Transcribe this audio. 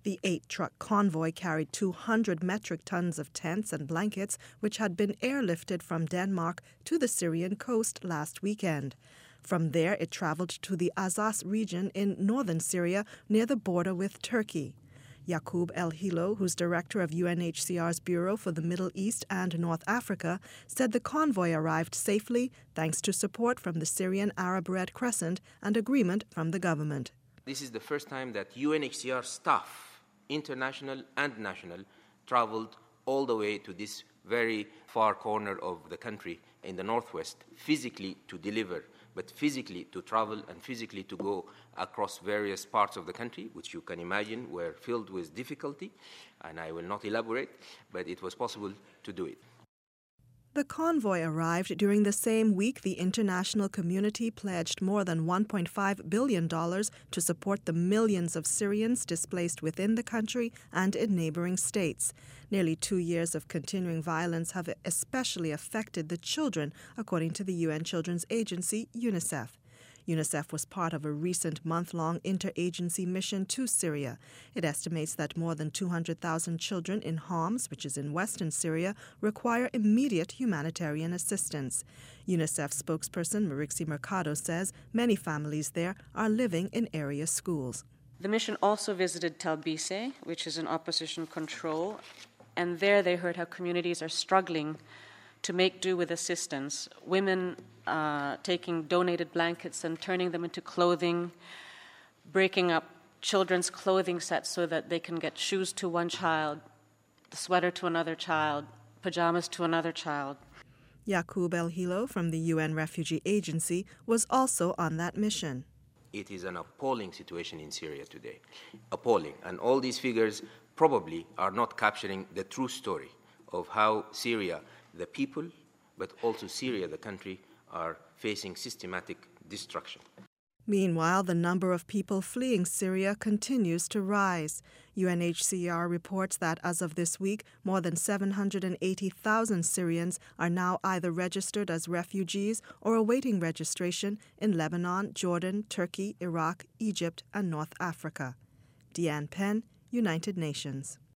The 8-truck convoy carried 200 metric tons of tents and blankets, which had been airlifted from Denmark to the Syrian coast last weekend. From there, it traveled to the Azaz region in northern Syria near the border with Turkey. Yaqub El-Hilo, who's director of UNHCR's Bureau for the Middle East and North Africa, said the convoy arrived safely thanks to support from the Syrian Arab Red Crescent and agreement from the government. This is the first time that UNHCR staff, international and national, traveled all the way to this very far corner of the country in the northwest, physically to deliver, but physically to travel and physically to go across various parts of the country, which you can imagine were filled with difficulty, and I will not elaborate, but it was possible to do it. The convoy arrived during the same week the international community pledged more than $1.5 billion to support the millions of Syrians displaced within the country and in neighboring states. Nearly 2 years of continuing violence have especially affected the children, according to the UN Children's Agency, UNICEF. UNICEF was part of a recent month-long interagency mission to Syria. It estimates that more than 200,000 children in Homs, which is in western Syria, require immediate humanitarian assistance. UNICEF spokesperson Marixie Mercado says many families there are living in area schools. The mission also visited Tel Bise, which is in opposition control, and there they heard how communities are struggling to make do with assistance. Women taking donated blankets and turning them into clothing, breaking up children's clothing sets so that they can get shoes to one child, the sweater to another child, pajamas to another child. Yaqub El-Hilo from the UN Refugee Agency was also on that mission. It is an appalling situation in Syria today. Appalling. And all these figures probably are not capturing the true story of how Syria, the people, but also Syria, the country, are facing systematic destruction. Meanwhile, the number of people fleeing Syria continues to rise. UNHCR reports that as of this week, more than 780,000 Syrians are now either registered as refugees or awaiting registration in Lebanon, Jordan, Turkey, Iraq, Egypt, and North Africa. Deanne Penn, United Nations.